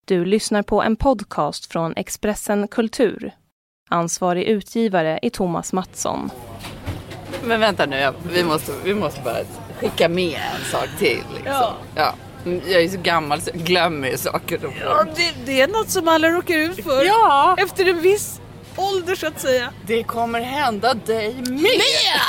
Du lyssnar på en podcast från Expressen Kultur. Ansvarig utgivare är Thomas Mattsson. Men vänta nu, vi måste bara skicka med en sak till. Liksom. Ja. Jag är så gammal så jag glömmer ju saker. Ja, det är något som alla råkar ut för. Ja. Efter en viss ålder så att säga. Det kommer hända dig med!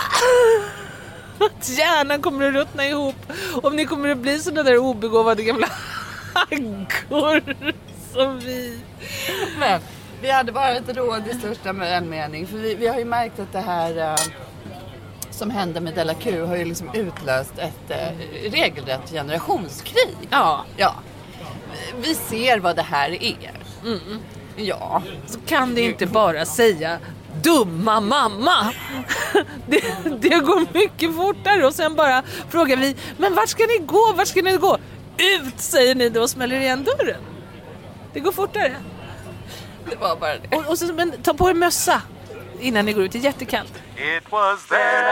Att hjärnan kommer att ruttna ihop. Om ni kommer att bli sådana där obegåvade gamla haggor som vi. Men vi hade bara ett råd i största mening. För vi har ju märkt att det här som hände med Della Q har ju liksom utlöst ett regelrätt generationskrig. Ja. Vi ser vad det här är. Ja. Så kan det inte bara säga dumma mamma. Det går mycket fortare. Och sen bara frågar vi, men vart ska ni gå? Vart ska ni gå? Ut, säger ni då och smäller igen dörren. Det går fortare. Det var bara det. Och så, men ta på er mössa innan ni går ut, det är jättekallt. It was there,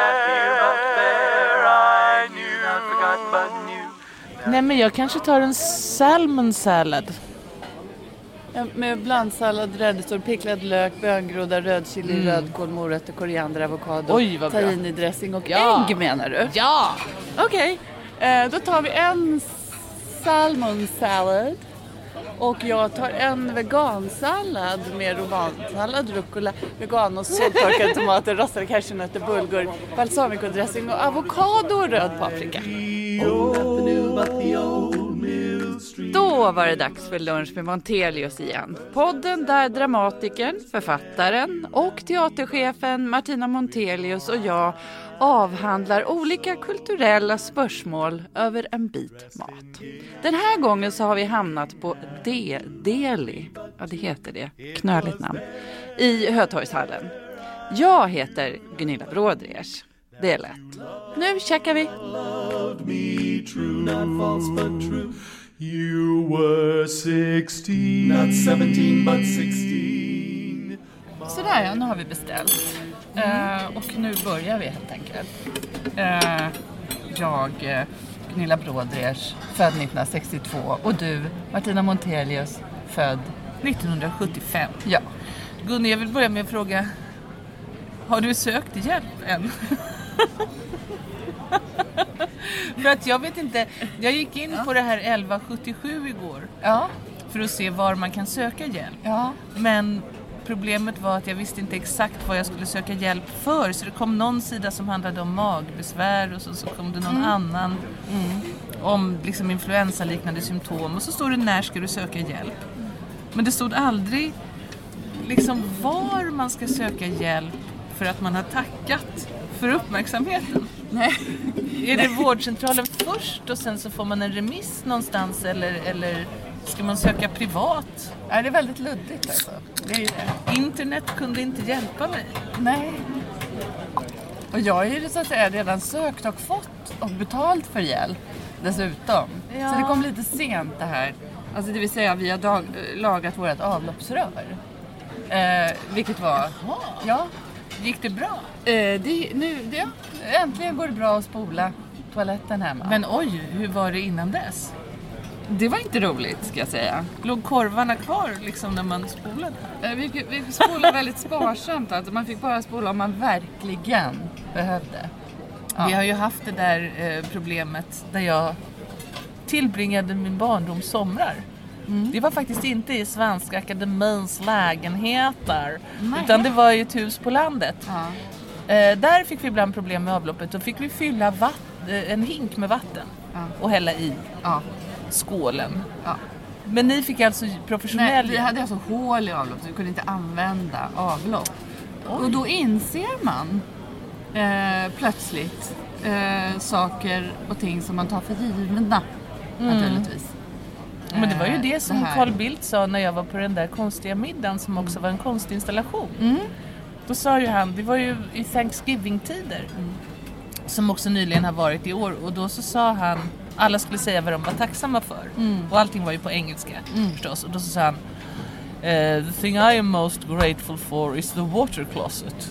I knew, not forgot but knew. Nej, men jag kanske tar en salmon salad. Ja, med blandsallad, rädisor, picklad lök, böngroda, rödchili, rödkål, morötter, koriander, avokado, Oj, vad bra. tahini-dressing och ägg menar du? Ja! Okej. Då tar vi en salmon salad. Och jag tar en vegansallad med romansallad, rucola, veganost, såltorkade tomater, rostade cashewnötter, bulgur, balsamico-dressing och avokado och röd paprika. Då var det dags för lunch med Montelius igen. Podden där dramatikern, författaren och teaterchefen Martina Montelius och jag avhandlar olika kulturella spörsmål över en bit mat. Den här gången så har vi hamnat på Deli, ja det heter det, knöligt namn, i Hötorgshallen. Jag heter Gunilla Brådrers. Det är lätt. Nu checkar vi. You were 16, not 17 but 16. Sådär, ja, nu har vi beställt. Och nu börjar vi helt enkelt. Jag, Gunilla Brådrers, född 1962. Och du, Martina Montelius, född 1975. Ja. Gunnar, jag vill börja med att fråga, har du sökt hjälp än? För att jag vet inte, jag gick in på det här 1177 igår. Ja. För att se var man kan söka hjälp. Ja. Men problemet var att jag visste inte exakt vad jag skulle söka hjälp för. Så det kom någon sida som handlade om magbesvär och så kom det någon annan om liksom influensaliknande symptom. Och så står det när ska du söka hjälp. Men det stod aldrig liksom var man ska söka hjälp för att man har tackat för uppmärksamheten. Nej. Är det vårdcentralen först och sen så får man en remiss någonstans eller ska man söka privat? Ja, det är väldigt luddigt alltså. Det är ju det. Internet kunde inte hjälpa mig. Nej. Och jag har ju så att säga redan sökt och fått och betalt för hjälp dessutom. Ja. Så det kom lite sent det här. Alltså det vill säga vi har lagat vårt avloppsrör. Vilket var... Jaha. Ja. Gick det bra? Äntligen går det bra att spola toaletten hemma. Men oj, hur var det innan dess? det var inte roligt, ska jag säga. Låg korvarna kvar liksom när man spolade? Vi spolade väldigt sparsamt. Alltså man fick bara spola om man verkligen behövde. Ja. Vi har ju haft det där problemet där jag tillbringade min barndoms somrar. Mm. Det var faktiskt inte i Svenska Akademins lägenheter. Nej. Utan det var i ett hus på landet. Ja. Där fick vi ibland problem med avloppet. Då fick vi fylla en hink med vatten och hälla i skålen. Ja. Men ni fick alltså professionell... Nej, vi hade alltså hål i avlopp så vi kunde inte använda avlopp. Oj. Och då inser man plötsligt saker och ting som man tar för givna naturligtvis. Men det var ju det som Carl Bildt sa när jag var på den där konstiga middagen som också var en konstinstallation. Mm. Då sa ju han, det var ju i Thanksgiving-tider som också nyligen har varit i år. Och då så sa han, alla skulle säga vad de var tacksamma för. Och allting var ju på engelska förstås. Och då så sa han, the thing I am most grateful for is the water closet.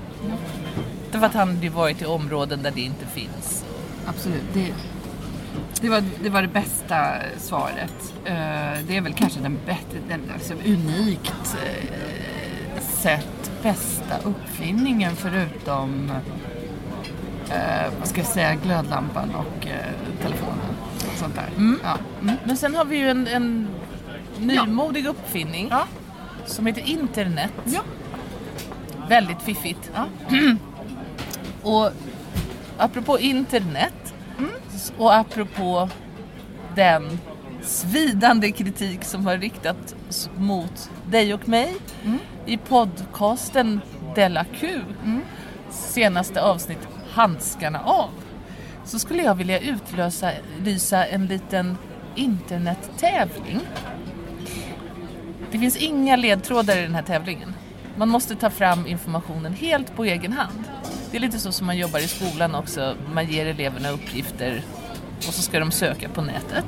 Det var att han hade varit i områden där det inte finns. Absolut, Det var det bästa svaret. Det är väl kanske den alltså unikt sett bästa uppfinningen förutom vad ska jag säga, glödlampan och telefonen och sånt där. Ja. Men sen har vi ju en nymodig uppfinning som heter internet. Ja. Väldigt fiffigt. Ja. Och apropå internet och apropå den svidande kritik som har riktats mot dig och mig i podcasten Della Q, senaste avsnitt Handskarna av, så skulle jag vilja utlysa en liten internettävling. Det finns inga ledtrådar i den här tävlingen. Man måste ta fram informationen helt på egen hand. Det är lite så som man jobbar i skolan också. Man ger eleverna uppgifter och så ska de söka på nätet.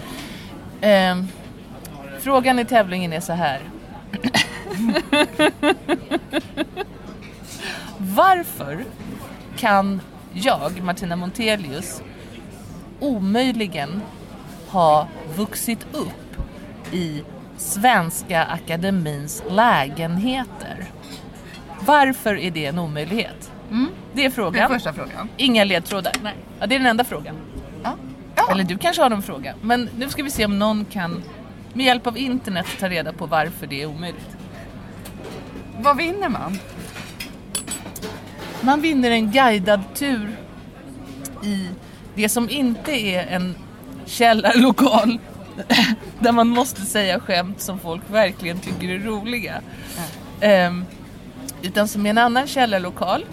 Frågan i tävlingen är så här. Varför kan jag, Martina Montelius, omöjligen ha vuxit upp i Svenska Akademins lägenheter? Varför är det en omöjlighet? Det är frågan. Det är första frågan. Inga ledtrådar. Nej. Ja, det är den enda frågan. Ja. Eller du kanske har någon fråga. Men nu ska vi se om någon kan med hjälp av internet ta reda på varför det är omöjligt. Vad vinner man? Man vinner en guidad tur i det som inte är en källarlokal där man måste säga skämt som folk verkligen tycker är roliga. Utan som är en annan källarlokal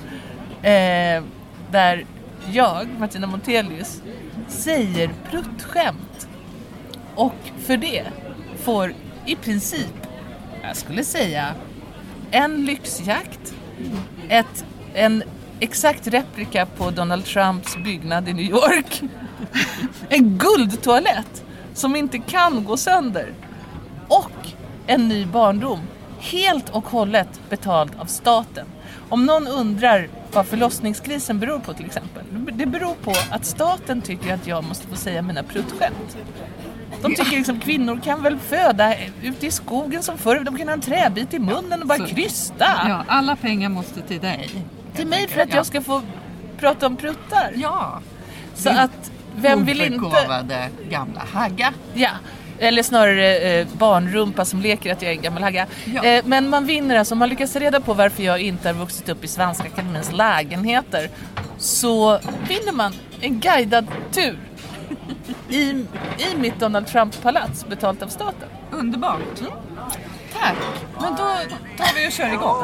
där jag, Martina Montelius, säger pruttskämt. Och för det får i princip, jag skulle säga, en lyxjakt, en exakt replika på Donald Trumps byggnad i New York, en guldtoalett som inte kan gå sönder och en ny barndom, helt och hållet betald av staten. Om någon undrar vad förlossningskrisen beror på till exempel, det beror på att staten tycker att jag måste få säga mina pruttskämt. De tycker liksom kvinnor kan väl föda ute i skogen som förr, de kan ha en träbit i munnen och bara krysta. Ja, alla pengar måste till dig. Till mig för att jag ska få prata om pruttar. Ja. Så att vem vill inte... Oförkovade gamla hagga. Ja, eller snarare barnrumpa som leker att jag är en gammal hagga. Ja. Men man vinner alltså, om man lyckas reda på varför jag inte har vuxit upp i Svenska Akademins lägenheter, så vinner man en guidad tur i mitt Donald Trump-palats betalt av staten. Underbart. Tack. Men då tar vi och kör igång.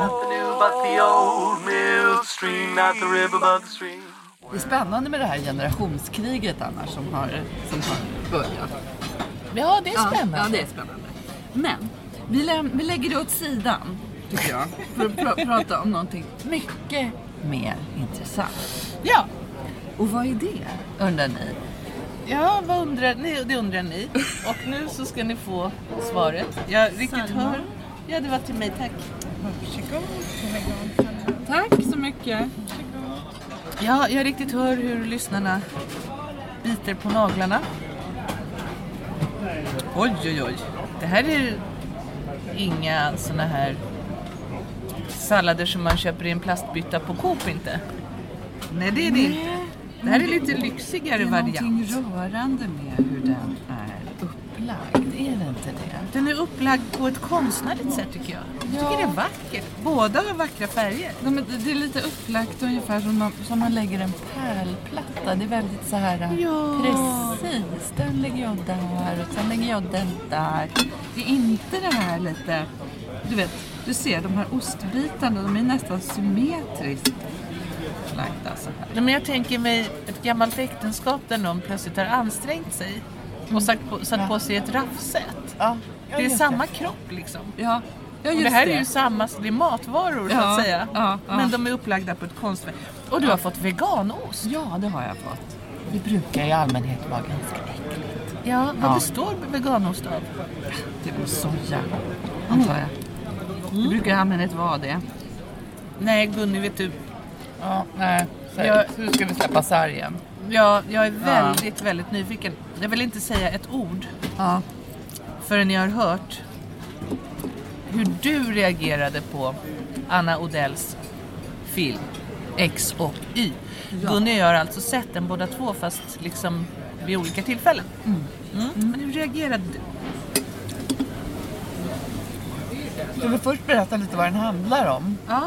Det är spännande med det här generationskriget annars som har börjat. Ja, det är spännande. Ja, det är spännande. Men vi lägger det åt sidan, tycker jag, för att prata om någonting mycket mer intressant. Ja. Och vad är det, undrar ni? Ja, vad undrar ni? Det undrar ni. Och nu så ska ni få svaret. Jag riktigt hör. Ja, det var till mig, tack. Tack så mycket. Ja, jag riktigt hör hur lyssnarna biter på naglarna. Oj, oj, oj. Det här är inga såna här sallader som man köper i en plastbytta på Coop, inte. Nej, det är det inte. Det här är lite lyxigare variant. Det är någonting rörande med hur den är upplagd. Är det inte det? Den är upplagd på ett konstnärligt sätt, tycker jag. Jag tycker det är vackert. Båda har vackra färger. Det är lite upplagt ungefär som man lägger en pärlplatta. Det är väldigt så här precis. Den lägger jag där och sen lägger jag den där. Det är inte det här lite... Du ser de här ostbitarna, de är nästan symmetriskt lagda så här. Ja, men jag tänker mig ett gammalt äktenskap där någon plötsligt har ansträngt sig och satt på sig ett raffset. Ja. Det är samma kropp liksom. Ja, och det här är ju samma, det är matvaror så att säga. Ja. Men de är upplagda på ett konstverk. Och du har fått veganost. Ja, det har jag fått. Det brukar i allmänhet vara ganska äckligt. Ja, vad består veganost av? Det är soja, antar jag. Det brukar i allmänhet vara det. Nej, Gunni, vet du. Ja, nej. Hur ska vi släppa sargen? Ja, jag är väldigt, väldigt nyfiken. Jag vill inte säga ett ord förrän jag har hört hur du reagerade på Anna Odells film X och Y. Gunnar och jag har alltså sett den båda två, fast liksom vid olika tillfällen. Men hur reagerade du? Ska vi först berätta lite vad den handlar om? Ja.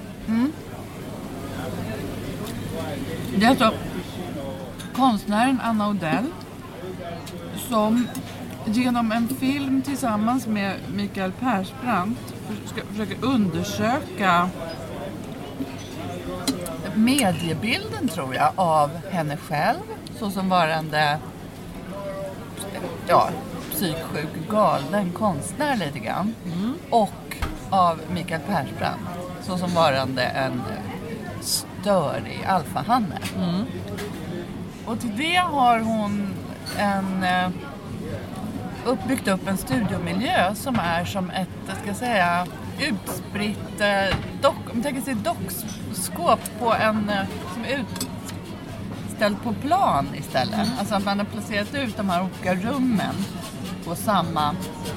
Det är alltså konstnären Anna Odell som genom en film tillsammans med Mikael Persbrandt försöker undersöka mediebilden, tror jag, av henne själv så som varande psyksjuk, galen konstnär lite grann. Och av Mikael Persbrandt så som varande en störig alfahanne. Och till det har hon byggt upp en studiomiljö som är som ett, utspritt om tänker sig dockskåp på en som är utställd på plan istället. Alltså att man har placerat ut de här olika rummen på samma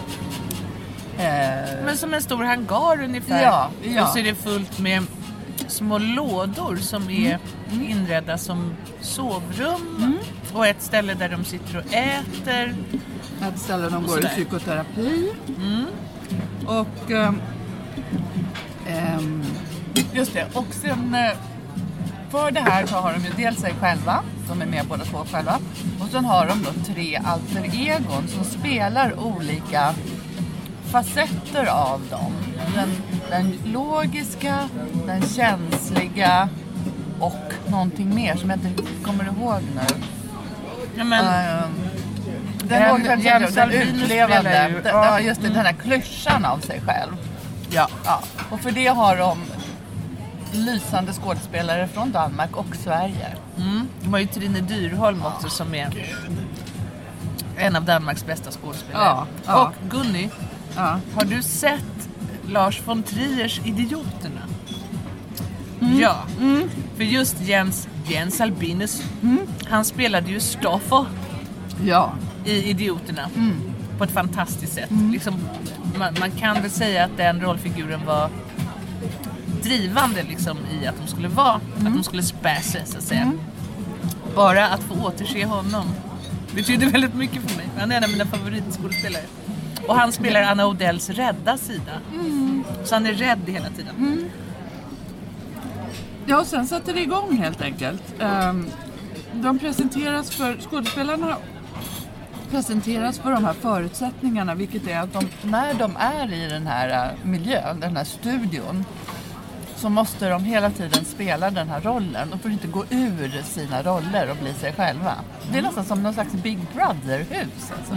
Men som en stor hangar ungefär. Ja. Och så är det fullt med små lådor som är inredda som sovrum. Och ett ställe där de sitter och äter. Ett ställe de går i psykoterapi. Och just det. Och sen för det här så har de ju dels sig själva. De är med båda två själva. Och sen har de då 3 alter egon som spelar olika facetter av dem. Den logiska, den känsliga och någonting mer som jag inte kommer ihåg nu. Ja, men den utlevande. Just det, den här klyschan av sig själv. Ja. Och för det har de lysande skådespelare från Danmark och Sverige. De har ju Trine Dyrholm också som är en av Danmarks bästa skådespelare. Och Gunni, har du sett Lars von Triers Idioterna? Ja, för just Jens Albinus, han spelade ju Stoffer i Idioterna på ett fantastiskt sätt. Liksom, man kan väl säga att den rollfiguren var drivande liksom, i att de skulle att de skulle späsa, så att säga. Bara att få återse honom betyder väldigt mycket för mig. Han är en av mina favoritskådespelare. Och han spelar Anna Odells rädda sida. Så han är rädd hela tiden. Ja, och sen sätter det igång helt enkelt. De presenteras för skådespelarna, presenteras för de här förutsättningarna, vilket är att när de är i den här miljön, den här studion, så måste de hela tiden spela den här rollen och får inte gå ur sina roller och bli sig själva. Det är nästan som någon slags Big Brother-hus. Alltså.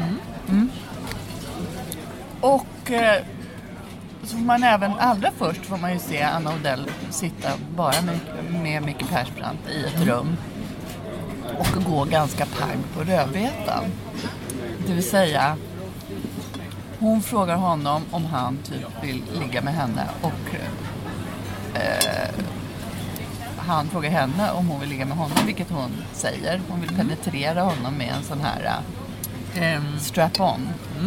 Och så får man även, allra först får man ju se Anna Odell sitta bara med Micke Persbrandt i ett rum och gå ganska pang på rödbetan. Det vill säga, hon frågar honom om han typ vill ligga med henne och han frågar henne om hon vill ligga med honom, vilket hon säger. Hon vill penetrera honom med en sån här strap-on.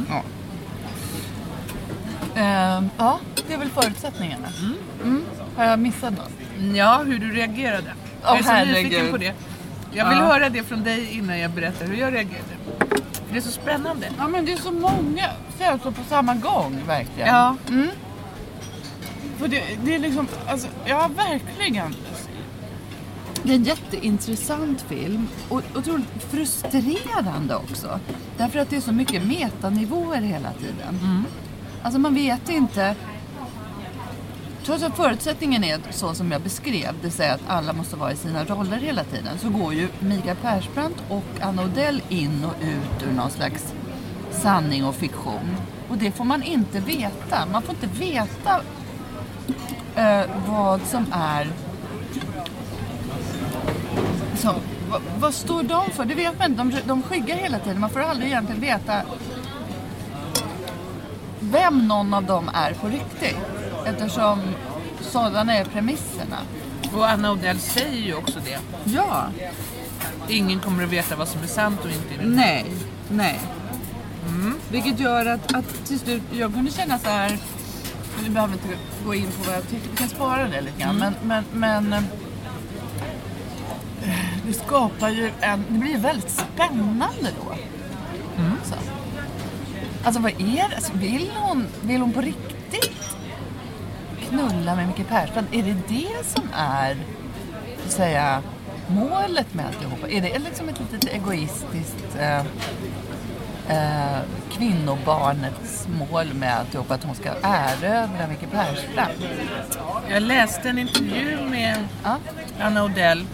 Ja, det är väl förutsättningarna. Har jag missat något? Ja, hur du reagerade. Jag är så nyfiken på det. Jag vill höra det från dig innan jag berättar hur jag reagerade. Det är så spännande. Ja, men det är så många känslor på samma gång, verkligen. Ja. För det är liksom, alltså, ja, verkligen. Det är en jätteintressant film och otroligt frustrerande också. Därför att det är så mycket metanivåer hela tiden. Alltså man vet inte. Trots att förutsättningen är så som jag beskrev, det säger att alla måste vara i sina roller hela tiden, så går ju Mikael Persbrandt och Anna Odell in och ut ur någon slags sanning och fiktion. Och det får man inte veta. Man får inte veta vad som är... Så, vad står de för? Det vet man inte. De skyggar hela tiden. Man får aldrig egentligen veta vem någon av dem är på riktigt. Eftersom sådana är premisserna. Och Anna Odell säger ju också det. Ja. Ingen kommer att veta vad som är sant och inte. Nej. Vilket gör att till slut jag kunde känna så här. Vi behöver inte gå in på vad jag tycker. Vi kan spara det lite grann. Men det skapar ju det blir väldigt spännande då. Så. Alltså vad är det? Alltså, vill hon på riktigt knulla med Micke Persbrandt? Är det som är, så att säga, målet med alltihopa? Är det liksom ett litet egoistiskt kvinnobarnets mål med alltihopa, att hon ska erövra Micke Persbrandt? Jag läste en intervju med Anna Odell.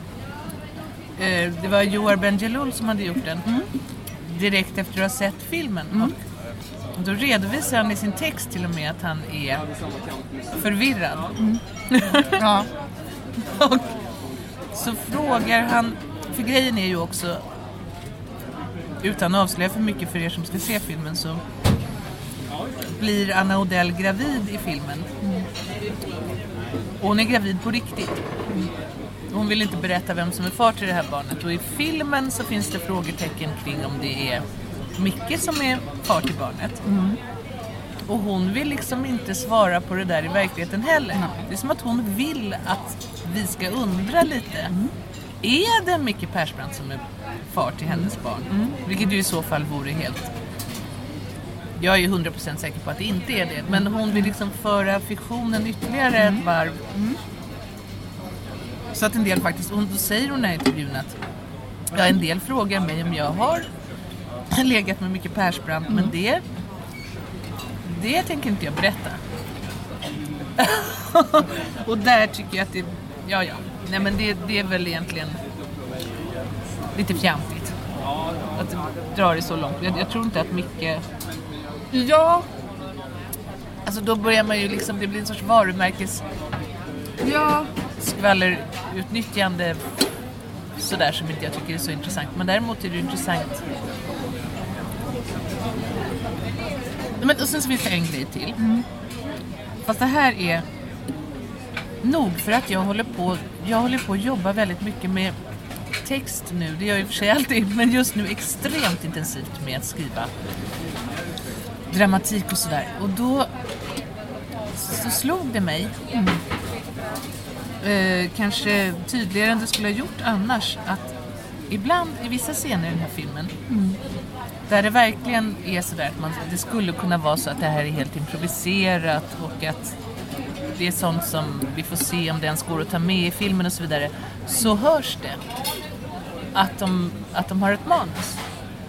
Det var Joar Bendjelloul som hade gjort den. Direkt efter att ha sett filmen. Och då redovisar han i sin text till och med att han är förvirrad. Ja. Och så frågar han, för grejen är ju också, utan att avslöja för mycket för er som ska se filmen, så blir Anna Odell gravid i filmen. Och hon är gravid på riktigt. Hon vill inte berätta vem som är far till det här barnet. Och i filmen så finns det frågetecken kring om det är Micke som är far till barnet. Och hon vill liksom inte svara på det där i verkligheten heller. Det är som att hon vill att vi ska undra lite. Är det Micke Persbrandt som är far till hennes barn? Vilket ju i så fall vore helt... Jag är ju 100% säker på att det inte är det. Men hon vill liksom föra fiktionen ytterligare ett varv. Så att en del faktiskt... Då säger hon i intervjun att en del frågar mig om jag har legat med Micke Persbrandt. Men det tänker inte jag berätta. Och där tycker jag att det... Ja. Nej, men det är väl egentligen lite fjantigt att dra det så långt. Jag tror inte att Micke... Ja. Alltså då börjar man ju liksom... Det blir en sorts varumärkes... Ja. Skvallerutnyttjande sådär som inte jag tycker är så intressant. Men däremot är det intressant. Men och sen så finns det en grej till. Fast det här är nog för att jag håller på att jobba väldigt mycket med text nu. Det gör jag i och för sig alltid, men just nu extremt intensivt med att skriva dramatik och sådär. Och då så slog det mig kanske tydligare än det skulle ha gjort annars, att ibland i vissa scener i den här filmen där det verkligen är sådär att det skulle kunna vara så att det här är helt improviserat och att det är sånt som vi får se om det ens går att ta med i filmen och så vidare, så hörs det att de har ett manus.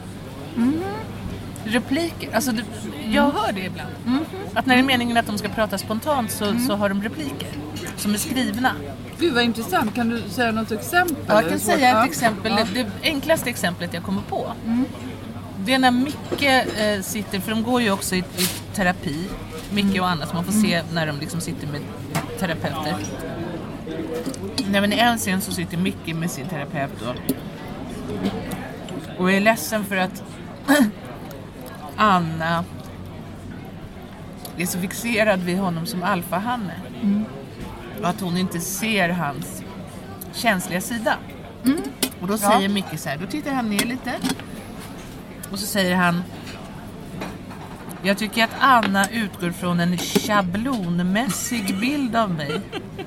Repliker, alltså jag hör det ibland. Att när det är meningen att de ska prata spontant så har de repliker som är skrivna. Gud vad intressant, kan du säga något exempel? Ja, jag kan säga ett exempel. Det enklaste exemplet jag kommer på. Det är när Micke sitter, för de går ju också i terapi, Micke och Anna, så man får se när de liksom sitter med terapeuter. Nej, men i en scen så sitter Micke med sin terapeut då. Och är ledsen för att Anna är så fixerad vid honom som alfahanne. Och att hon inte ser hans känsliga sida. Och då säger Micke så här, då tittar han ner lite. Och så säger han: jag tycker att Anna utgår från en schablonmässig bild av mig.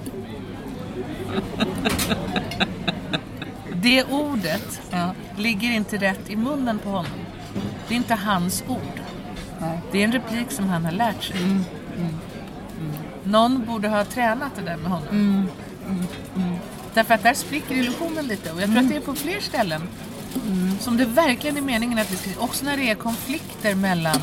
Det ordet ligger inte rätt i munnen på honom. Det är inte hans ord. Det är en replik som han har lärt sig. Någon borde ha tränat det där med honom. Därför att där spricker illusionen lite. Och jag tror att det är på fler ställen som det verkligen är meningen att vi ska... Också när det är konflikter mellan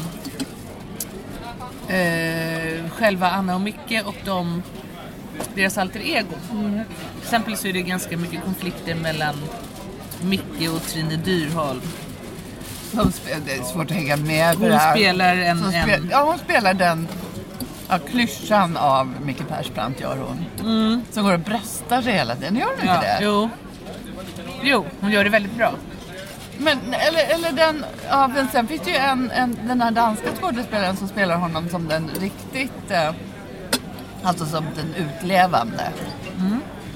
själva Anna och Micke och deras alter ego. Till exempel så är det ganska mycket konflikter mellan Micke och Trine Dyrholm. Det är svårt att hänga med. Hon spelar hon spelar den klyschan av Micke Persbrandt, gör hon. Som går och bröstar sig hela tiden. Gör hon inte det? Jo, hon gör det väldigt bra. Men, eller den, men sen finns det ju den här danska skådespelaren som spelar honom som den riktigt, alltså som den utlevande.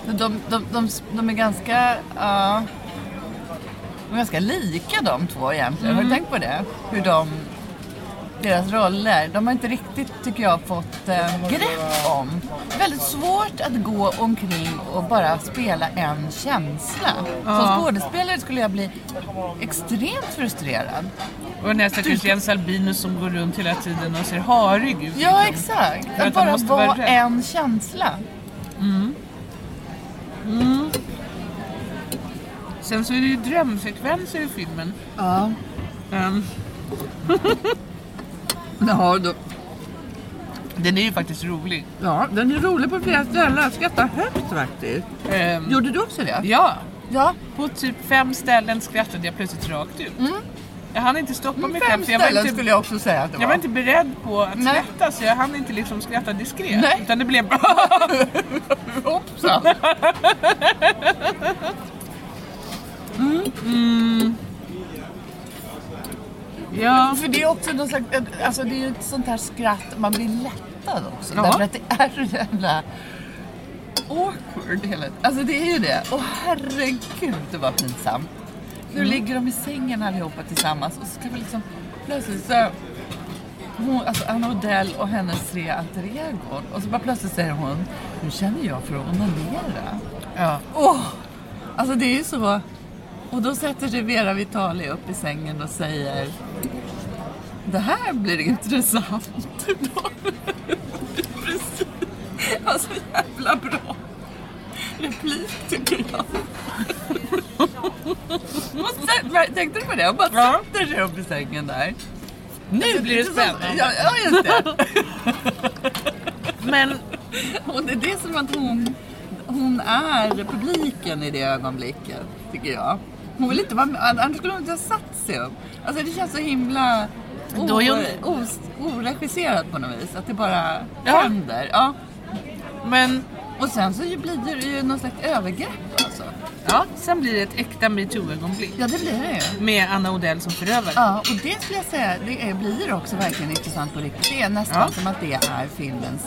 De är ganska... de är ganska lika de två egentligen. Har du tänkt på det? Hur deras roller, de har inte riktigt, tycker jag, fått grepp om. Det är väldigt svårt att gå omkring och bara spela en känsla. Som skådespelare skulle jag bli extremt frustrerad. Och den här stackars Jens Albinus som går runt hela tiden och ser harig ut. Ja, exakt. För att bara vara en känsla. Sen så är det ju drömsekvenser i filmen. Ja. Ja, Den är ju faktiskt rolig. Ja, den är rolig på flera ställen. Jag skrattar högt faktiskt. Gjorde du också det? Ja. Ja. På typ 5 ställen skrattade jag plötsligt rakt ut. Jag hann inte stoppa mig 5 ställen skulle jag också säga att det var. Jag var inte beredd på att skratta, så jag hann inte liksom skratta diskret. Nej. Utan det blev hoppsan. Ja. För det är också någon slags, alltså det är ju ett sånt här skratt, man blir lättad också. Ja. Därför att det är så jävla awkward hela tiden. Alltså det är ju det. Åh herregud, det var pinsamt. Nu ligger de i sängen allihopa tillsammans och så ska vi liksom plötsligt så hon, alltså Anna Odell och hennes 3 alter egon. Och så bara plötsligt säger hon, nu känner jag för att onanera. Ja. Alltså det är ju så. Och då sätter sig Vera Vitali upp i sängen och säger, det här blir intressant. Precis. Alltså jävla bra replik tycker jag. Tänkte du på det? Och bara sätter sig upp i sängen där. Nu blir det spännande. Ja, just det. Men och det är det som att hon är publiken i det ögonblicket, tycker jag. Hon vill inte vara med, annars skulle hon inte ha satt sig upp. Alltså det känns så himla oregisserat på något vis. Att det bara händer. Ja. Men och sen så blir det ju någon slags övergrepp alltså. Ja, sen blir det ett äkta MeToo-ögonblick. Ja, det blir det ju. Med Anna Odell som förövare. Ja, och det skulle jag säga, det blir också verkligen intressant på riktigt. Det är nästan som att det är filmens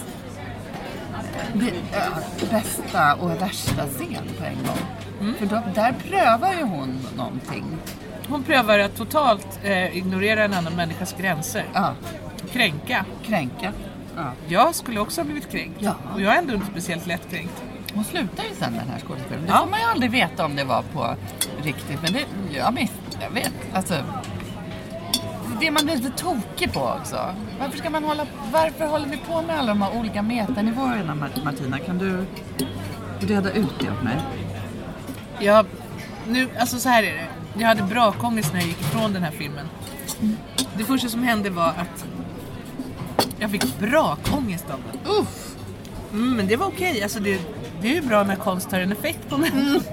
bästa och värsta scen på en gång. För där prövar ju hon någonting. Hon prövar att totalt ignorera en annan människas gränser. Ja. Kränka. Ja. Jag skulle också ha blivit kränkt. Ja. Och jag är ändå inte speciellt lättkränkt. Hon slutar ju sen den här skådespelaren. Det får man ju aldrig veta om det var på riktigt. Men det, jag vet. Alltså, det man blir lite tokig på också. Varför håller vi på med alla de här olika metanivåerna, Martina? Kan du reda ut det åt mig? Ja, nu, alltså så här är det. Jag hade bra ångest när jag gick ifrån den här filmen. Det första som hände var att jag fick bra ångest av den. Men det var okej. Alltså det är ju bra när konst har en effekt på mig.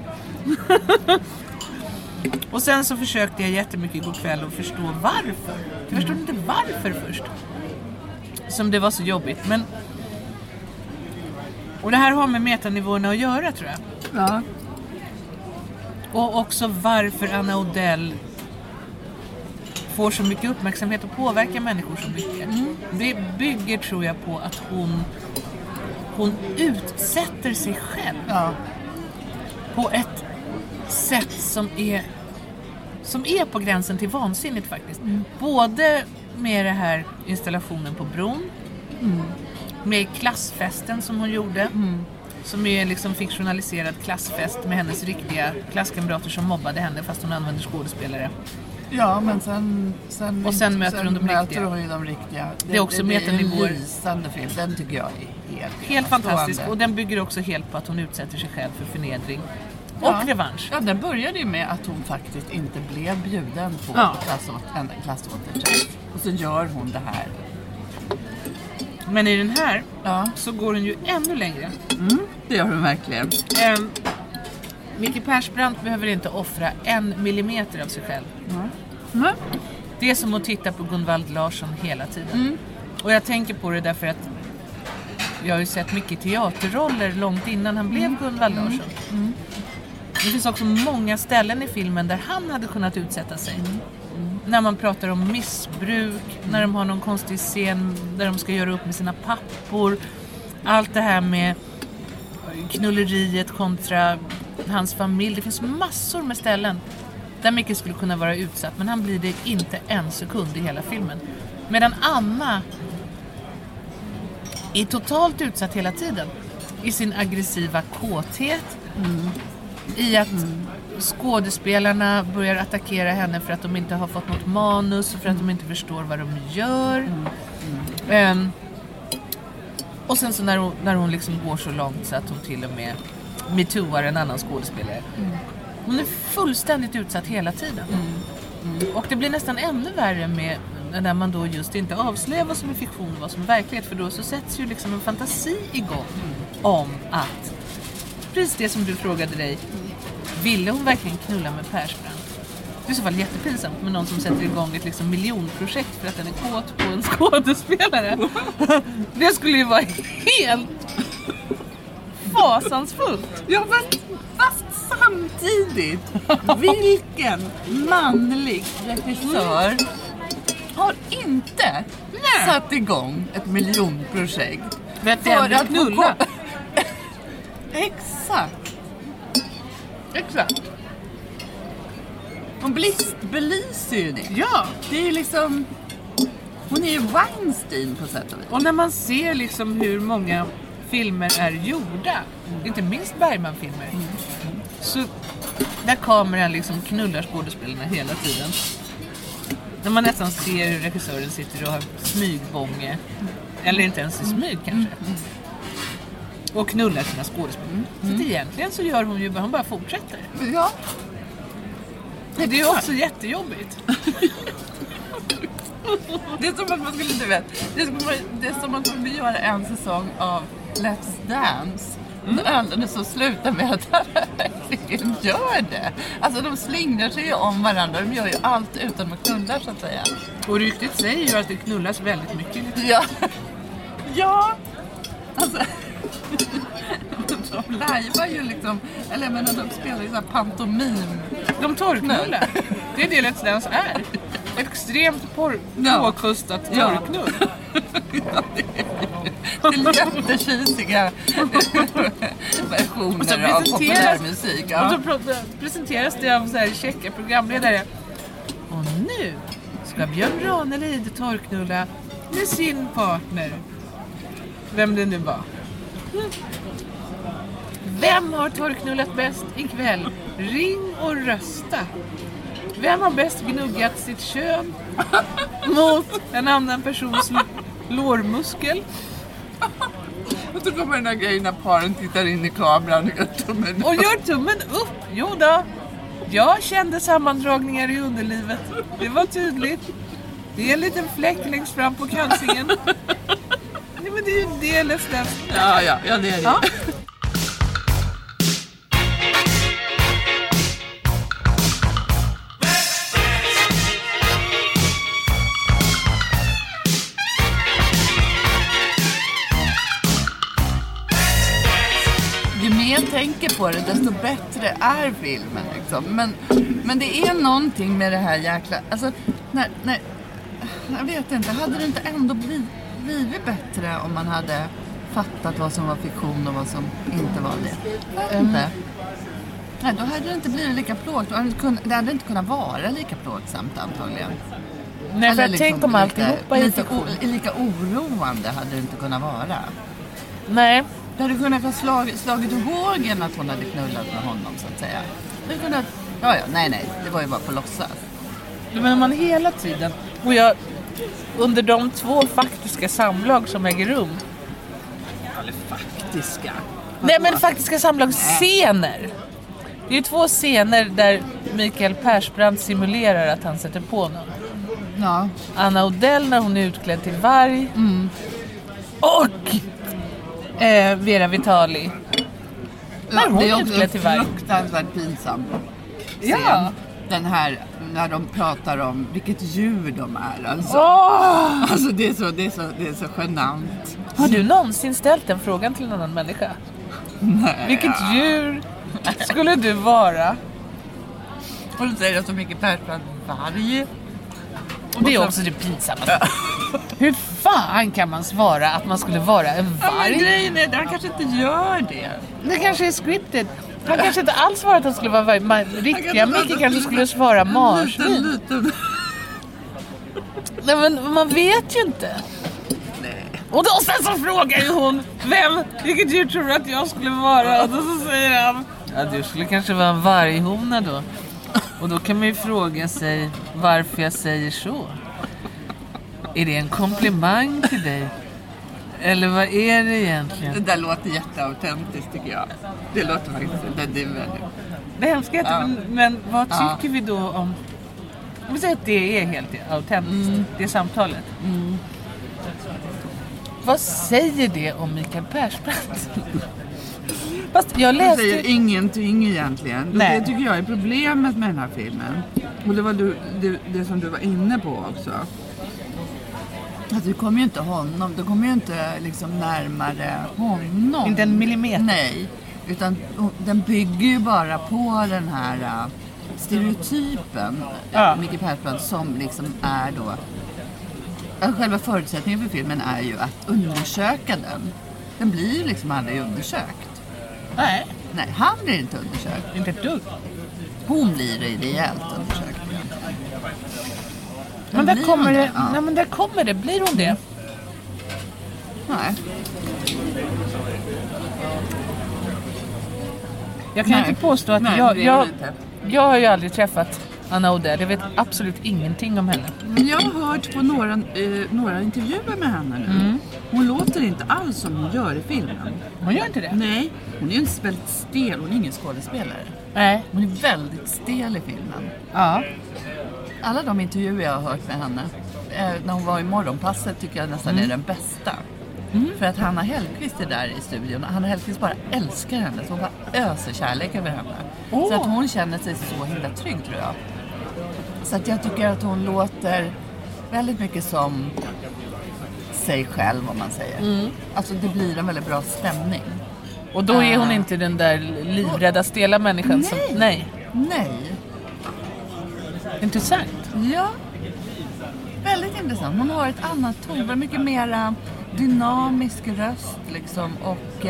Och sen så försökte jag jättemycket igår kväll att förstå varför. Jag förstod inte varför först. Som det var så jobbigt. Men och det här har med metanivåerna att göra, tror jag. Ja. Och också varför Anna Odell får så mycket uppmärksamhet och påverkar människor så mycket. Det bygger, tror jag, på att hon utsätter sig själv på ett sätt som är på gränsen till vansinnigt faktiskt. Både med det här installationen på bron, med klassfesten som hon gjorde, som är liksom fiktionaliserad klassfest med hennes riktiga klasskamrater som mobbade henne fast hon använder skådespelare. Ja, men sen möter hon de riktiga. Det är också metanivåer. En lysande film. Den tycker jag är helt fantastisk. Och den bygger också helt på att hon utsätter sig själv för förnedring och revansch. Ja, den började ju med att hon faktiskt inte blev bjuden på en klassåterträff. Och så gör hon det här. Men i den här så går hon ju ännu längre. Det gör hon verkligen. Micke Persbrandt behöver inte offra 1 millimeter av sig själv. Det är som att titta på Gunvald Larsson hela tiden. Och jag tänker på det därför att jag har ju sett mycket teaterroller långt innan han blev Gunvald Larsson. Det finns också många ställen i filmen där han hade kunnat utsätta sig. När man pratar om missbruk, när de har någon konstig scen där de ska göra upp med sina pappor. Allt det här med, knulleriet kontra hans familj. Det finns massor med ställen där Micke skulle kunna vara utsatt, men han blir det inte en sekund i hela filmen. Medan Anna är totalt utsatt hela tiden i sin aggressiva kåthet, i att skådespelarna börjar attackera henne för att de inte har fått något manus och för att de inte förstår vad de gör. Och sen så när hon liksom går så långt så att hon till och med metooar en annan skådespelare. Hon är fullständigt utsatt hela tiden. Och det blir nästan ännu värre med när man då just inte avslöjar vad som är fiktion och vad som är verklighet, för då så sätts ju liksom en fantasi igång om att, precis det som du frågade dig, ville hon verkligen knulla med Persbrandt? Det är i så fall jättepinsamt med någon som sätter igång ett liksom miljonprojekt för att den är kåt på en skådespelare. Det skulle ju vara helt fasansfullt. Ja, fast samtidigt, vilken manlig regissör har inte satt igång ett miljonprojekt för att knulla? Exakt. Hon belyser ju det. Ja. Det är ju liksom... Hon är ju Weinstein på sätt och vis. Och när man ser liksom hur många filmer är gjorda, inte minst Bergman-filmer, så där kameran liksom knullar skådespelarna hela tiden. När man nästan ser hur regissören sitter och har smygbånge, eller inte ens i smyg kanske, och knullar sina skådespelare. Så att egentligen så gör hon bara fortsätter. Ja. Det är ju också jättejobbigt. Det är som att man skulle, du vet, det är som att man skulle göra en säsong av Let's Dance. Det så slutar med att han verkligen gör det. Alltså de slingrar sig ju om varandra. De gör ju allt utan att knulla, så att säga. Och ryktet säger ju att det knullas väldigt mycket. Ja. Ja. Alltså... De lajvar ju liksom, eller jag menar, de spelar ju så här pantomim. De torrknullar. Det är det Let's Dance är. Extremt påkostat torrknull. Ja, det är jättekisiga versioner av populärmusik. Ja. Och då presenteras det av så här käcka programledare. Och nu ska Björn Ranelid torrknulla med sin partner. Vem det nu var. Vem har torrknullat bäst ikväll? Ring och rösta. Vem har bäst gnuggat sitt kön mot en annan persons lårmuskel? Och så kommer den här grejen när paren tittar in i kameran och gör tummen upp. Och gör tummen upp. Jo då. Jag kände sammandragningar i underlivet. Det var tydligt. Det är en liten fläck längst fram på kalsingen. Nej, men det är ju det nästan. Ja, det är det. Ja. Ju mer jag tänker på det, desto bättre är filmen liksom. Men det är någonting med det här jäkla... Alltså, när jag vet inte, hade det inte ändå blivit bättre om man hade fattat vad som var fiktion och vad som inte var det? Inte. Nej, då hade det inte blivit lika plågsamt. Det hade inte kunnat vara lika plågsamt antagligen. Nej, för liksom, tänk om alltihopa är fiktion. Lika oroande hade det inte kunnat vara. Nej. Det hade kunnat ha slagit i hågen att hon hade knullat med honom, så att säga. Det hade kunnat... Ja, nej. Det var ju bara på låtsas. Men man hela tiden... Och under de 2 faktiska samlag som äger rum... Eller faktiska? Nej, men faktiska samlagsscener. Det är 2 scener där Mikael Persbrandt simulerar att han sätter på någon. Ja. Anna Odell när hon är utklädd till varg. Och Vera Vitali. Ja, hon det är utklädd också till varg. fruktansvärt pinsam. Ja. Den här, när de pratar om vilket djur de är. Alltså, alltså det är så genant. Har du någonsin ställt den frågan till någon människa? Nej. Vilket djur skulle du vara? Och du säger så mycket Persbrandt varg. Och det är också det pinsamma. Hur fan kan man svara att man skulle vara en varg? Men grejen är, han kanske inte gör det. Det kanske är scripted. Han kanske inte alls svarat att han skulle vara varg. Riktiga Micke kanske skulle svara marsvin. Nej, men man vet ju inte. Nej. Och då sen så frågar ju hon, vilket djur tror du att jag skulle vara? Och då så säger han, ja, du skulle kanske vara en varghona då. Och då kan man ju fråga sig varför jag säger så. Är det en komplimang till dig? Eller vad är det egentligen? Det där låter jätteautentiskt tycker jag. Det låter faktiskt, det är väldigt... Det hemska är att, men vad tycker vi då om... Vi säger att det är helt autentiskt, det samtalet. Vad säger det om Mikael Persbrandt? Fast jag läste... Det säger ingenting egentligen. Nej. Det tycker jag är problemet med den här filmen. Och det var det som du var inne på också. Att du kommer ju inte honom, du kommer ju inte liksom närmare honom. Inte en millimeter. Nej, utan den bygger ju bara på den här stereotypen Micke Persbrandt som liksom är då... Själva förutsättningen för filmen är ju att undersöka den. Den blir ju liksom aldrig undersökt. Nej, Han blir inte undersökt. inte ett dugg. Hon blir rejält undersökt. Men där kommer det, nej men där kommer det, blir hon det? Nej. Jag kan inte påstå att jag har ju aldrig träffat Anna Odell. Jag vet absolut ingenting om henne. Men jag har hört på några intervjuer med henne nu. Hon låter inte alls som hon gör i filmen. Hon gör inte det? Nej, hon är ju väldigt stel. Hon är ingen skådespelare. Nej. Hon är väldigt stel i filmen. Ja. Alla de intervjuer jag har hört med henne när hon var i Morgonpasset tycker jag nästan är den bästa. För att Hanna Hellquist är där i studion. Hanna Hellquist bara älskar henne. Så hon bara öser kärlek över henne. Så att hon känner sig så himla trygg tror jag. Så att jag tycker att hon låter väldigt mycket som sig själv om man säger. Alltså det blir en väldigt bra stämning. Och då är hon inte den där livrädda stela människan som... Nej. Intressant. Ja. Väldigt intressant. Hon har ett annat ton. Mycket mer dynamisk röst liksom. Och...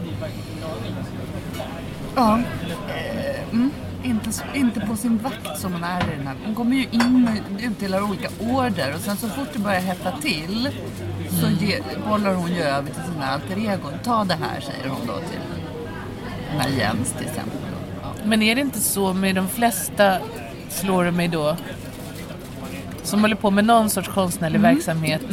inte på sin vakt som hon är i den här. Hon kommer ju in och utdelar olika order. Och sen så fort det börjar hetta till så bollar hon ju över till sina alter egon. Ta det här, säger hon då till den här Jens till exempel. Ja. Men är det inte så med de flesta, slår det mig då, som håller på med någon sorts konstnärlig verksamhet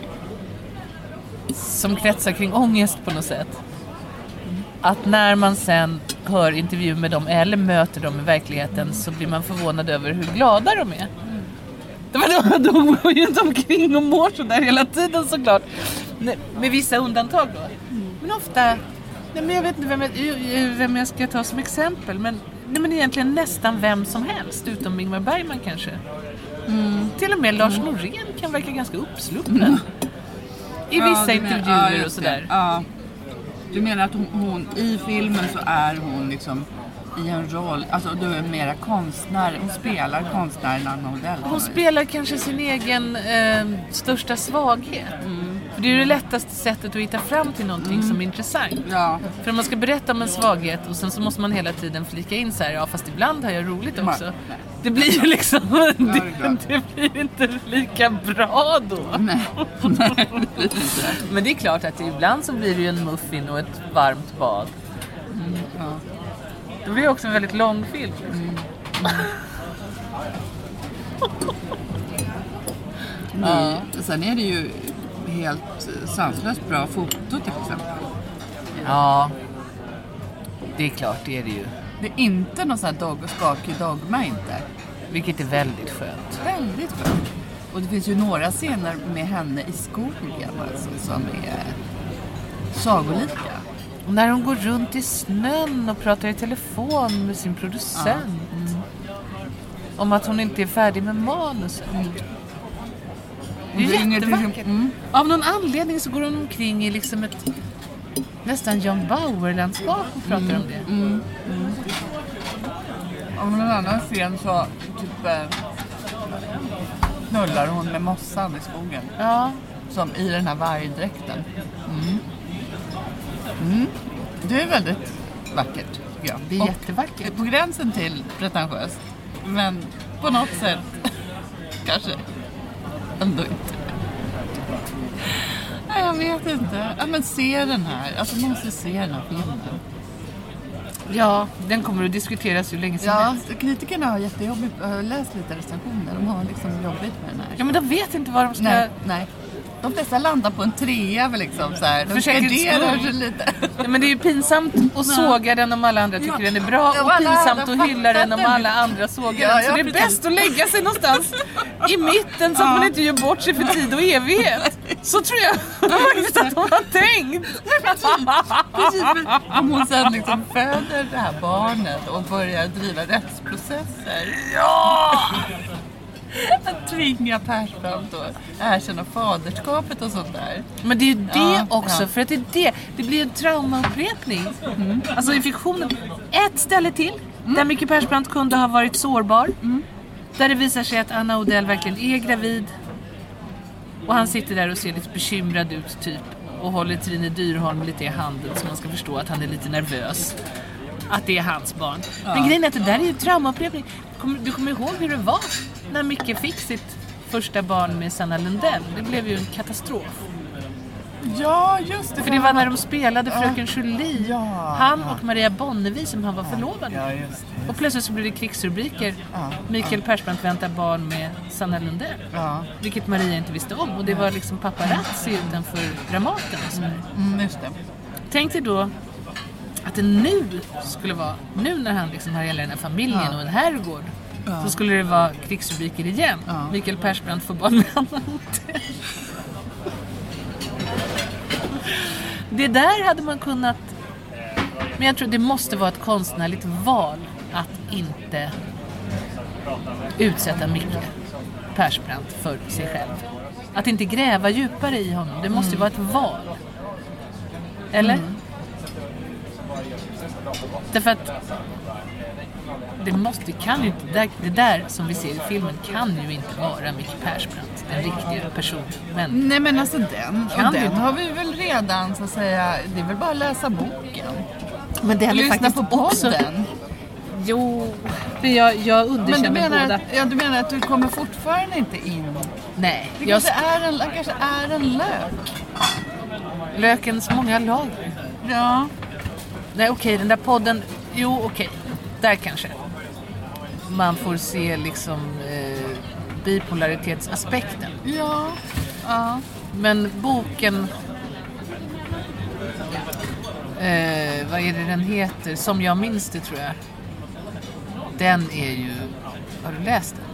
som kretsar kring ångest på något sätt? Att när man sen hör intervju med dem eller möter dem i verkligheten så blir man förvånad över hur glada de är. De går ju inte omkring och mår så där hela tiden såklart. Med vissa undantag då. Men ofta, nej men jag vet inte vem jag ska ta som exempel. Men egentligen nästan vem som helst utom Ingmar Bergman kanske. Till och med Lars Norén kan verka ganska uppsluppen. I vissa intervjuer och sådär. Ja. Du menar att hon i filmen så är hon liksom i en roll, alltså du är mera konstnär, hon spelar konstnären Anna Odell. Hon spelar kanske sin egen största svaghet. För det är ju det lättaste sättet att hitta fram till någonting som är intressant. Ja. För man ska berätta om en svaghet och sen så måste man hela tiden flika in så här, ja fast ibland har jag roligt också. Nej. Det blir ju liksom, det blir inte lika bra då. Nej. Men det är klart att ibland så blir det ju en muffin och ett varmt bad. Ja. Det blir också en väldigt lång film. Nej. Sen är det ju helt sanslöst bra foto till exempel. Ja, det är klart, det är det ju. Det är inte någon sån här skakig dogma inte. Vilket är väldigt skönt. Väldigt skönt. Och det finns ju några scener med henne i skogen alltså, som är sagolika. Och när hon går runt i snön och pratar i telefon med sin producent. Om att hon inte är färdig med manuset. Det är jättevackert. Av någon anledning så går hon omkring i liksom ett nästan John Bauer-landskap och pratar om det. Om någon annan scen så typ knullar hon med mossan i skogen. Ja. Som i den här vargdräkten. Det är väldigt vackert, tycker jag. Det är jättevackert. På gränsen till pretentiöst. Men på något sätt kanske ändå inte. Nej, jag vet inte. Ja, men se den här. Alltså, man måste se den här filmen. Ja, den kommer att diskuteras ju länge som helst. Kritikerna har jättejobbigt. Jag har läst lite recensioner. De har liksom jobbigt med den här. Ja, men de vet inte vad de ska... Nej. De flesta landar på en 3 liksom så här. De värderar sig lite. Ja, men det är ju pinsamt att såga den om alla andra tycker den är bra. Och pinsamt att hylla den om alla andra sågar den. Så det är bäst att lägga sig någonstans i mitten så att man inte gör bort sig för tid och evighet. Så tror jag faktiskt att de har tänkt. Precis. Om hon sen liksom föder det här barnet och börjar driva rättsprocesser. Ja! Att tvinga Persbrandt att erkänna faderskapet och sånt där. Men det är ju det också, för att det blir en traumaupprepning. Alltså i fiktionen, ett ställe till där Micke Persbrandt kunde ha varit sårbar. Där det visar sig att Anna Odell verkligen är gravid. Och han sitter där och ser lite bekymrad ut typ. Och håller Trine Dyrholm lite i handen så man ska förstå att han är lite nervös. Att det är hans barn. Men grejen är att det där är ju traumaupprepning. Du kommer ihåg hur det var när Micke fick sitt första barn med Sanna Lundell. Det blev ju en katastrof. Ja, just det. För det var när de spelade Fröken Julie. Ja. Han och Maria Bonnevi som han var förlovad med. Ja, just det. Och plötsligt så blev det krigsrubriker. Mikael Persbrandt väntar barn med Sanna Lundell. Ja. Vilket Maria inte visste om. Och det var liksom paparazzi utanför Dramaten och sådär. Just det. Tänk dig då att det nu skulle vara, nu när han liksom har hela den här familjen och en herrgård, så skulle det vara krigsrubriker igen. Mikael Persbrandt får barn med Anna Odell. Det där hade man kunnat, men jag tror det måste vara ett konstnärligt val att inte utsätta Micke Persbrandt för sig själv. Att inte gräva djupare i honom. Det måste ju vara ett val. Eller? Därför att det där som vi ser i filmen kan ju inte vara Micke Persbrandt, en riktig person. Men nej, men alltså den har vi väl redan så att säga, det är väl bara att läsa boken. Men det hade lyssna faktiskt på podden. Också, jo, för jag underkänner båda. Ja, du menar att du kommer fortfarande inte in? Nej. Det kanske är en lök. Lökens många lager. Ja. Nej, okej, den där podden. Jo, okej. Där kanske. Man får se liksom bipolaritetsaspekten. Ja. Men boken... vad är det den heter? Som jag minns det, tror jag. Den är ju... Har du läst den?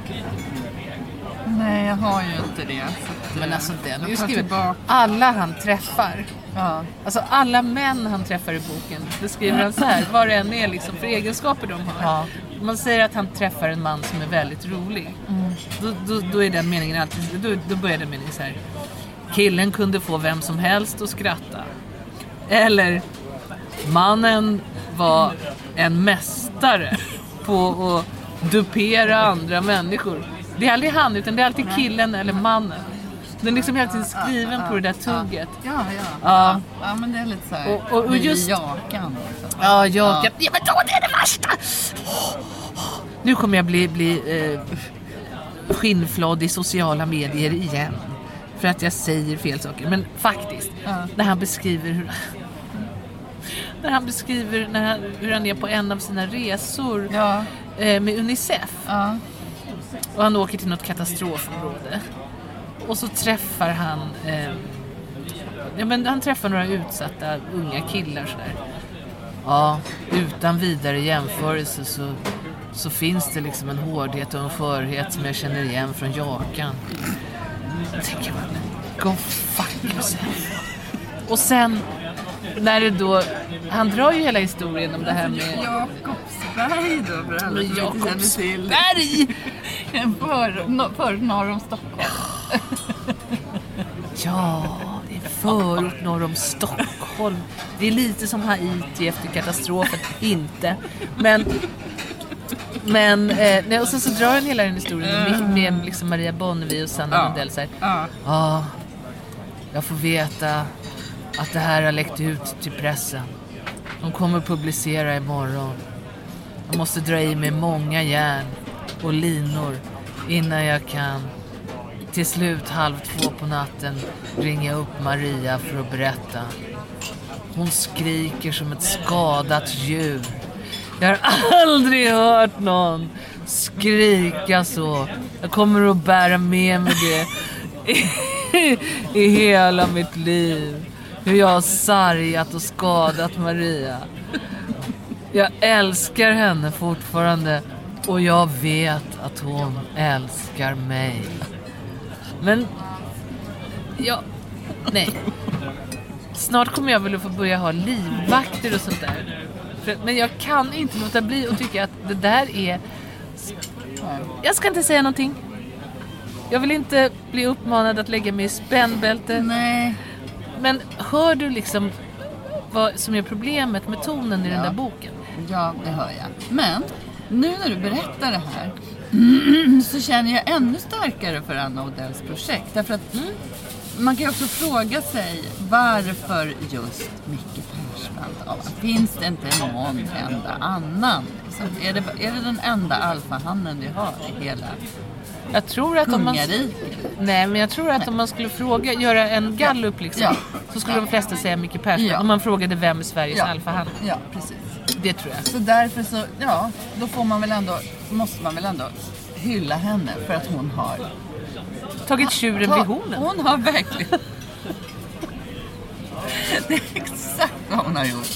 Nej, jag har ju inte det. Men alltså den är ju skriven. Alla han träffar. Ja. Alltså alla män han träffar i boken. Det skriver han så här. Vad det än är liksom för egenskaper de har. Ja. Man säger att han träffar en man som är väldigt rolig. Då är den meningen alltid... Då börjar den meningen så här. Killen kunde få vem som helst att skratta. Eller mannen var en mästare på att dupera andra människor. Det är aldrig han, utan det är alltid killen eller mannen. Den är liksom hela tiden skriven på det där tugget. Ja, men det är lite så här. Och just jakan. Ja, jakan. Ja, men då det är det värsta. Nu kommer jag bli skinnflådd i sociala medier igen. För att jag säger fel saker. Men faktiskt, när han beskriver hur han är på en av sina resor med UNICEF. Och han åker till något katastrofområde. Och så träffar han han träffar några utsatta unga killar så där. Ja, utan vidare jämförelse så finns det liksom en hårdhet och en skörhet som jag känner igen från jakan. Jag tänker man, go fuck yourself. Och sen när det då, han drar ju hela historien om det här med Jakobsberg då, för alla som Jakobsberg! För norr om Stockholm. Ja, det är förut norr om Stockholm. Det är lite som Haiti efter katastrofen. Inte. Men Men och sen så drar den hela den historien med liksom Maria Bonnevie och Sanna Lundell så här. Ja, jag får veta att det här har läckt ut till pressen. De kommer att publicera imorgon. Jag måste dra i mig många järn och linor innan jag kan till slut 1:30 på natten ringa upp Maria för att berätta. Hon skriker som ett skadat djur. Jag har aldrig hört någon skrika så. Jag kommer att bära med mig det i hela mitt liv. Hur jag har sargat och skadat Maria. Jag älskar henne fortfarande. Och jag vet att hon älskar mig. Men nej. Snart kommer jag väl att få börja ha livvakter och sånt där. Men jag kan inte låta bli och tycka att det där är... Jag ska inte säga någonting. Jag vill inte bli uppmanad att lägga mig i spännbälte. Nej. Men hör du liksom vad som är problemet med tonen i den där boken? Ja, det hör jag. Men nu när du berättar det här så känner jag ännu starkare för Anna Odells projekt. Därför att man kan ju också fråga sig varför just Micke Persbrandt. Finns det inte någon enda annan? Liksom, är det den enda alfahannen vi har i hela jag tror att jag tror att om man skulle göra en gallup liksom, så skulle de flesta säga Micke Persbrandt. Om man frågade vem är Sveriges alfahanne. Ja, precis. Det tror jag. Så därför så, då måste man väl ändå hylla henne för att hon har tagit tjuren vid hornen. Hon har verkligen det är exakt vad hon har gjort.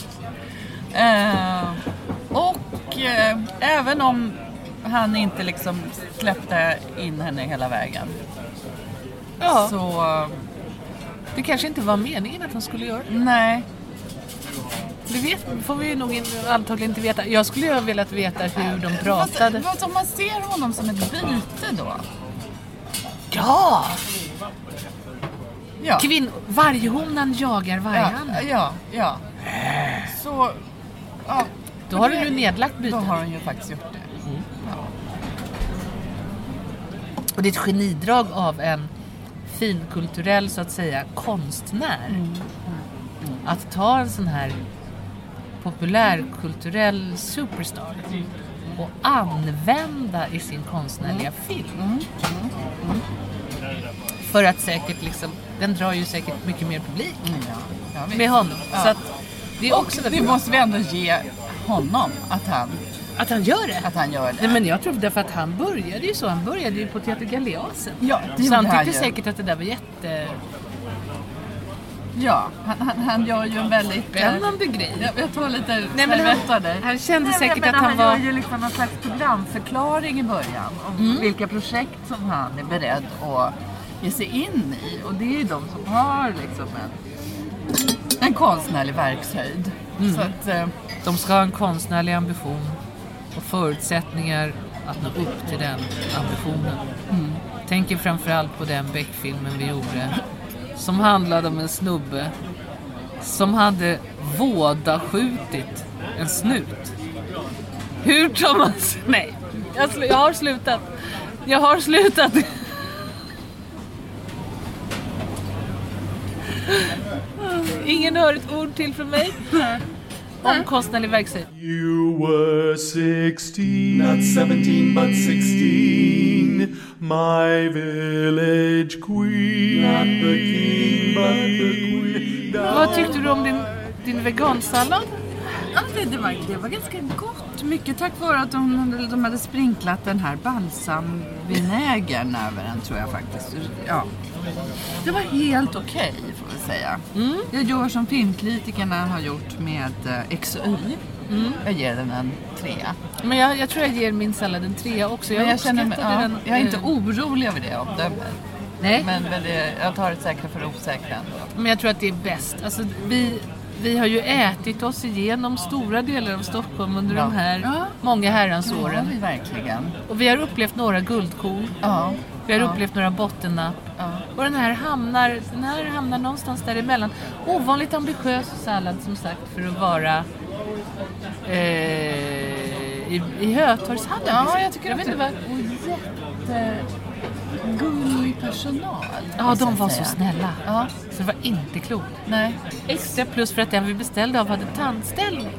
Även om han inte liksom släppte in henne hela vägen. Ja. Så det kanske inte var meningen att han skulle göra. Nej. Det får vi nog antagligen inte veta. Jag skulle ju ha velat veta hur de pratade. Vad om man ser honom som ett byte då? Ja! Varghonan jagar vargarna. Ja. Så då har du ju nedlagt bytet. Då har hon ju faktiskt gjort det. Och det är ett genidrag av en finkulturell så att säga konstnär. Att ta en sån här populärkulturell superstar och använda i sin konstnärliga film. För att säkert liksom, den drar ju säkert mycket mer publik med honom. Så att det är också det måste vi ändå ge honom att han gör det. Att han gör det. Nej, men jag tror därför att han började ju på Teater Galeasen. Ja, så han tyckte säkert att det där var jätte... Ja, han gör ju en väldigt spännande grej. Jag tar lite han kände säkert att han var... Han gör ju liksom någon slags programförklaring i början om vilka projekt som han är beredd att ge sig in i. Och det är ju de som har liksom en konstnärlig verkshöjd. Så att, de ska ha en konstnärlig ambition och förutsättningar att nå upp till den ambitionen. Tänker framförallt på den Beck-filmen vi gjorde som handlade om en snubbe som hade vådaskjutit en snut. Hur tar man... Nej, jag har slutat. Ingen hör ett ord till från mig om konstnärlig verksamhet. You were 16, not 17 but 16, my village queen, not the king but the queen. Vad tyckte du om din vegansallad? Ja, det var ganska gott. Mycket tack vare att de hade sprinklat den här balsamvinägern över den, tror jag faktiskt. Ja. Det var helt okej, får vi säga. Jag gör som filmkritikerna har gjort med XY. Jag ger den en 3. Men jag tror jag ger min sallad en 3 också. Jag är inte orolig över det omdömet. Nej. Men jag tar det säkra för osäkra ändå. Men jag tror att det är bäst. Alltså, vi har ju ätit oss igenom stora delar av Stockholm under de här många herrans åren. Ja, vi verkligen. Och vi har upplevt några guldkorn. Ja. Vi har upplevt några bottennapp. Ja. Och den här hamnar någonstans däremellan. Ovanligt ambitiös sallad som sagt för att vara i Hötorgshallen. Ja, jag tycker jag vet inte vad. Gullig personal. Ja, de var så snälla. Ja. Så det var inte klokt. Nej. Extra plus för att den vi beställde av hade tandställning.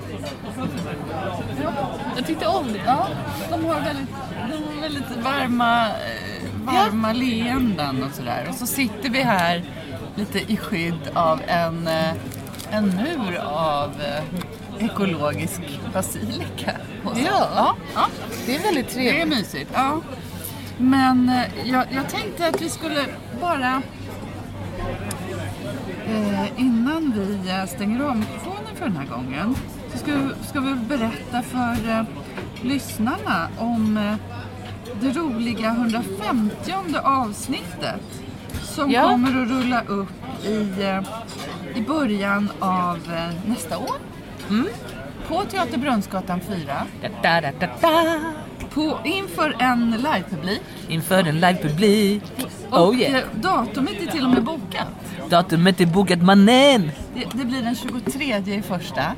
Jag tyckte om det. Ja, de har väldigt varma leenden och sådär. Och så sitter vi här lite i skydd av en mur av ekologisk basilika. Ja, det är väldigt trevligt. Det är mysigt, ja. Men jag tänkte att vi skulle bara innan vi stänger av mikrofonen för den här gången så ska vi berätta för lyssnarna om det roliga 150:e avsnittet som kommer att rulla upp i början av nästa år. På Teater Brunnsgatan 4. Inför en livepublik. Och datumet är till och med bokat. Datumet är bokat, mannen. Det blir den 23:e i första.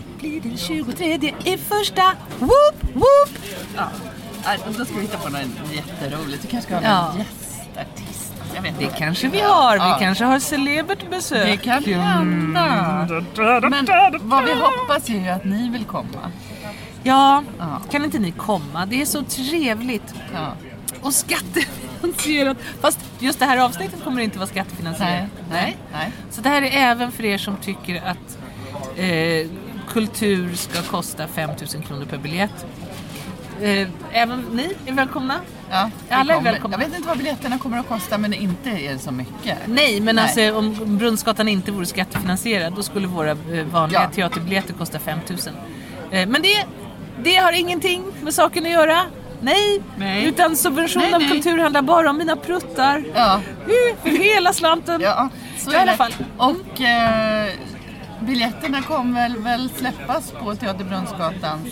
Woop, woop. Ja, då ska vi hitta på något jätteroligt. Du kanske ska ha en gästartist. Jag vet det inte. kanske vi har. Vi kanske har celebert besök. Det kan hända. Men vad vi hoppas är ju att ni vill komma. Ja, kan inte ni komma? Det är så trevligt. Ja. Och skattefinansierat. Fast just det här avsnittet kommer inte vara skattefinansierat. Nej. Så det här är även för er som tycker att kultur ska kosta 5 000 kronor per biljett. Även ni är välkomna. Ja, alla är välkomna. Jag vet inte vad biljetterna kommer att kosta, men det inte är så mycket. Nej, men alltså om Brunnsgatan inte vore skattefinansierad, då skulle våra vanliga teaterbiljetter kosta 5 000. Men det har ingenting med saken att göra. Nej. Utan subvention av kultur handlar bara om mina pruttar. Ja. För hela slanten. Ja, så i alla fall. Och biljetterna kommer väl släppas på Teater Brunnsgatans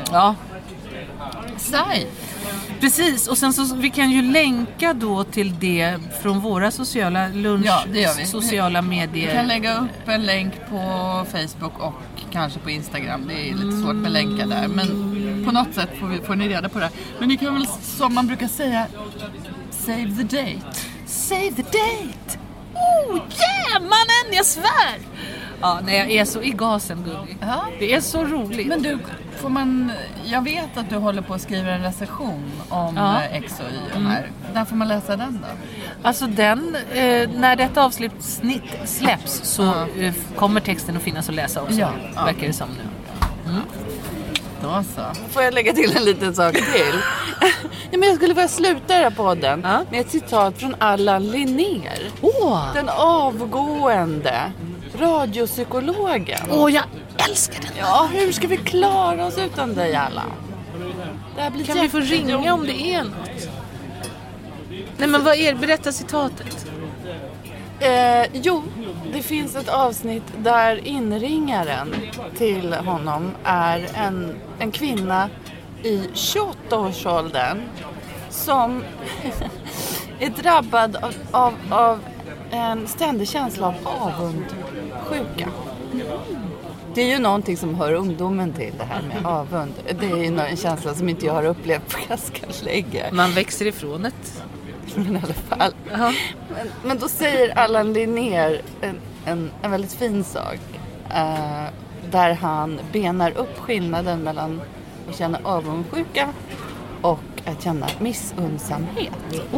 sajt. Precis, och sen så vi kan ju länka då till det från våra sociala sociala medier. Vi kan lägga upp en länk på Facebook och kanske på Instagram. Det är lite svårt med länkar där, men på något sätt får ni reda på det. Men ni kan väl, som man brukar säga, save the date. Save the date! Oh yeah, mannen, jag svär! Ja, nej, jag är så i gasen, Gugge. Ja. Det är så roligt. Men du, jag vet att du håller på att skriva en recension om X och Y här. Där får man läsa den då? Alltså den, när detta avsnitt släpps så kommer texten att finnas att läsa också. Verkar det som nu. Då så. Får jag lägga till en liten sak till? Men jag skulle vilja sluta den här podden med ett citat från Allan Linnér. Den avgående radiopsykologen. Jag älskar den. Ja, hur ska vi klara oss utan dig, Allan? Det här blir kan vi få ringa om det är något? Nej, men vad är det? Berätta citatet. Jo, det finns ett avsnitt där inringaren till honom är en kvinna i 28-årsåldern som är drabbad av en ständig känsla av avundsjuka. Det är ju någonting som hör ungdomen till, det här med avund. Det är ju en känsla som inte jag har upplevt på ganska länge. Man växer ifrån det. Men i alla fall. Men då säger Allan Linnér en väldigt fin sak. Där han benar upp skillnaden mellan att känna avundsjuka och att känna missunnsamhet.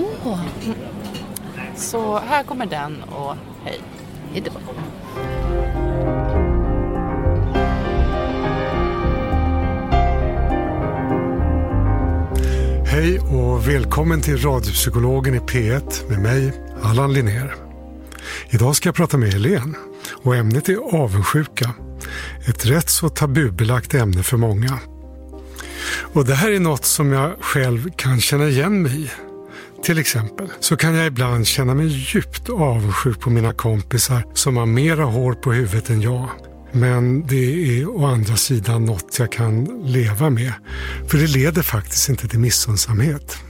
Så här kommer den och hej. Hejdå. Hej och välkommen till Radiopsykologen i P1 med mig, Allan Linnér. Idag ska jag prata med Helene och ämnet är avundsjuka. Ett rätt så tabubelagt ämne för många. Och det här är något som jag själv kan känna igen mig i. Till exempel så kan jag ibland känna mig djupt avundsjuk på mina kompisar som har mera hår på huvudet än jag. Men det är å andra sidan något jag kan leva med. För det leder faktiskt inte till missunnsamhet.